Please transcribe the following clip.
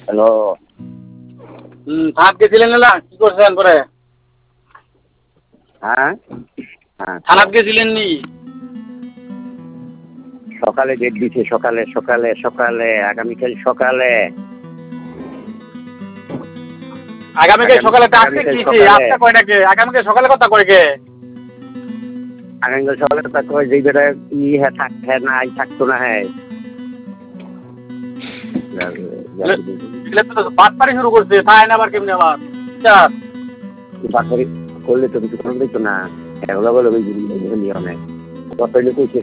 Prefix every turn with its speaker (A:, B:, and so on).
A: Hello.
B: থানাত গেছিলেন না? কি করছেন পরে?
A: হ্যাঁ হ্যাঁ,
B: থানাত গেছিলেন নি?
A: সকালে ডেট দিছে, সকালে সকালে সকালে আগামীকাল সকালে।
B: আগামীকাল সকালে ডাকতে
A: আগামীকাল
B: কিছি
A: সকালে
B: আপনি কয় নাকি? আগামীকাল সকালে কথা কয় কে?
A: আগামীকাল সকালে তা কয় যেই বেটা হ্যাঁ হ্যাঁ নাই থাকতো না হ্যাঁ।
B: এগুলো তো বাটপারি শুরু করছে, তাই না আবার কেমনি আবার?
A: বাকরি করলে তো কিছু করবে তো না, এগুলো বলে ওই নিয়মে কত কইছে